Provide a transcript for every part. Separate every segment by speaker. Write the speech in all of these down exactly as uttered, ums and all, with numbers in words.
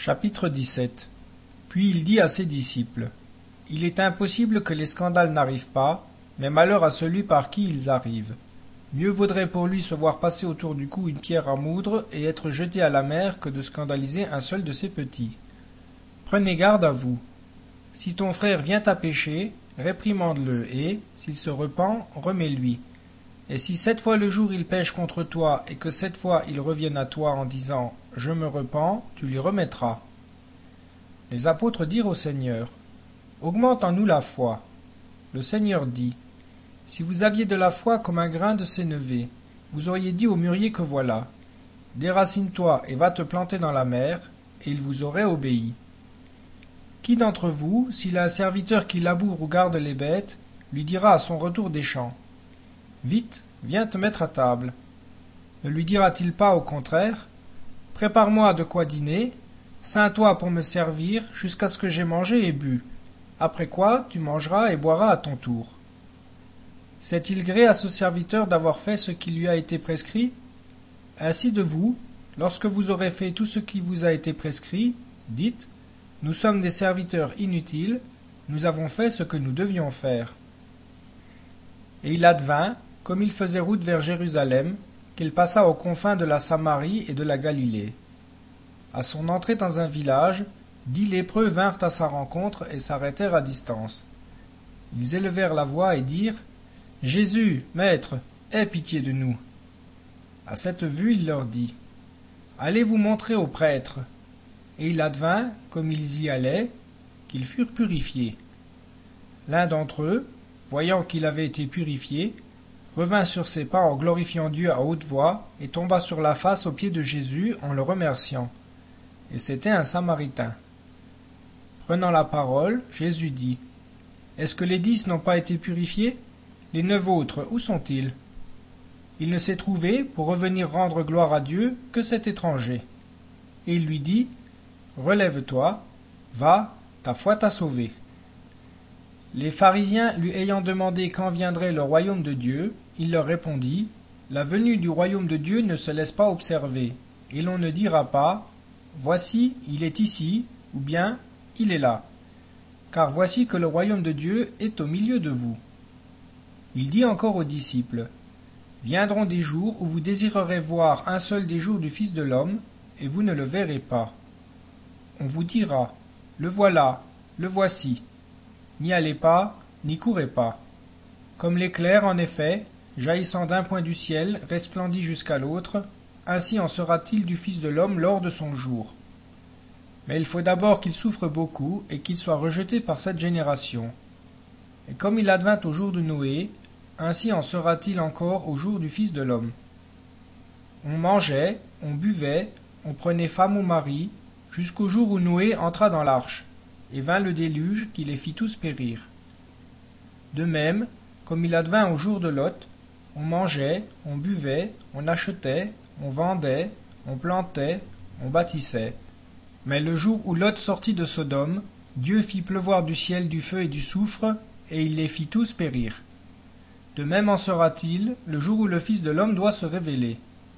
Speaker 1: Chapitre dix-sept. Puis il dit à ses disciples: Il est impossible que les scandales n'arrivent pas, mais malheur à celui par qui ils arrivent. Mieux vaudrait pour lui se voir passer autour du cou une pierre à moudre et être jeté à la mer que de scandaliser un seul de ses petits. Prenez garde à vous. Si ton frère vient à pécher, réprimande-le, et, s'il se repent, remets-lui. Et si sept fois le jour il pêche contre toi, et que sept fois il revienne à toi en disant « Je me repens », tu lui remettras. Les apôtres dirent au Seigneur: Augmente en nous la foi. Le Seigneur dit: Si vous aviez de la foi comme un grain de sénévé, vous auriez dit au mûrier que voilà: Déracine-toi et va te planter dans la mer, et il vous aurait obéi. Qui d'entre vous, s'il a un serviteur qui laboure ou garde les bêtes, lui dira à son retour des champs: Vite, viens te mettre à table? Ne lui dira-t-il pas au contraire: Prépare-moi de quoi dîner, ceins-toi pour me servir jusqu'à ce que j'aie mangé et bu, après quoi tu mangeras et boiras à ton tour. Sait-il gré à ce serviteur d'avoir fait ce qui lui a été prescrit? Ainsi de vous, lorsque vous aurez fait tout ce qui vous a été prescrit, dites: Nous sommes des serviteurs inutiles, nous avons fait ce que nous devions faire. Et il advint, comme il faisait route vers Jérusalem, qu'il passa aux confins de la Samarie et de la Galilée. À son entrée dans un village, dix lépreux vinrent à sa rencontre et s'arrêtèrent à distance. Ils élevèrent la voix et dirent: Jésus, Maître, aie pitié de nous. À cette vue, il leur dit: Allez vous montrer aux prêtres. Et il advint, comme ils y allaient, qu'ils furent purifiés. L'un d'entre eux, voyant qu'il avait été purifié, revint sur ses pas en glorifiant Dieu à haute voix, et tomba sur la face aux pieds de Jésus en le remerciant. Et c'était un Samaritain. Prenant la parole, Jésus dit: Est-ce que les dix n'ont pas été purifiés? Les neuf autres, où sont-ils? Il ne s'est trouvé, pour revenir rendre gloire à Dieu, que cet étranger. Et il lui dit: Relève-toi, va, ta foi t'a sauvé. Les pharisiens lui ayant demandé quand viendrait le royaume de Dieu, il leur répondit: La venue du royaume de Dieu ne se laisse pas observer, et l'on ne dira pas: Voici, il est ici, ou bien il est là. Car voici que le royaume de Dieu est au milieu de vous. Il dit encore aux disciples: Viendront des jours où vous désirerez voir un seul des jours du Fils de l'homme, et vous ne le verrez pas. On vous dira: Le voilà, le voici. N'y allez pas, n'y courez pas. Comme l'éclair, en effet, jaillissant d'un point du ciel, resplendit jusqu'à l'autre, ainsi en sera-t-il du Fils de l'homme lors de son jour. Mais il faut d'abord qu'il souffre beaucoup, et qu'il soit rejeté par cette génération. Et comme il advint au jour de Noé, ainsi en sera-t-il encore au jour du Fils de l'homme. On mangeait, on buvait, on prenait femme ou mari, jusqu'au jour où Noé entra dans l'arche, et vint le déluge qui les fit tous périr. De même, comme il advint au jour de Lot, on mangeait, on buvait, on achetait, on vendait, on plantait, on bâtissait. Mais le jour où Lot sortit de Sodome, Dieu fit pleuvoir du ciel du feu et du soufre, et il les fit tous périr. De même en sera-t-il le jour où le Fils de l'homme doit se révéler.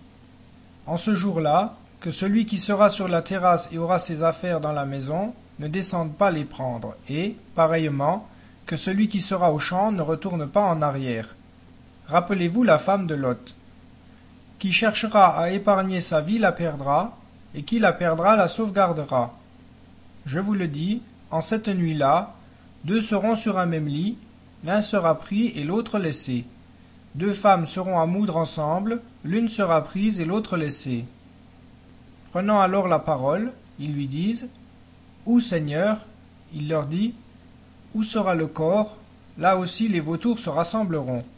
Speaker 1: En ce jour-là, que celui qui sera sur la terrasse et aura ses affaires dans la maison ne descende pas les prendre, et, pareillement, que celui qui sera au champ ne retourne pas en arrière. Rappelez-vous la femme de Lot. Qui cherchera à épargner sa vie la perdra, et qui la perdra la sauvegardera. Je vous le dis, en cette nuit-là, deux seront sur un même lit, l'un sera pris et l'autre laissé. Deux femmes seront à moudre ensemble, l'une sera prise et l'autre laissée. Prenant alors la parole, ils lui disent: Où, Seigneur? Il leur dit: Où sera le corps? Là aussi les vautours se rassembleront.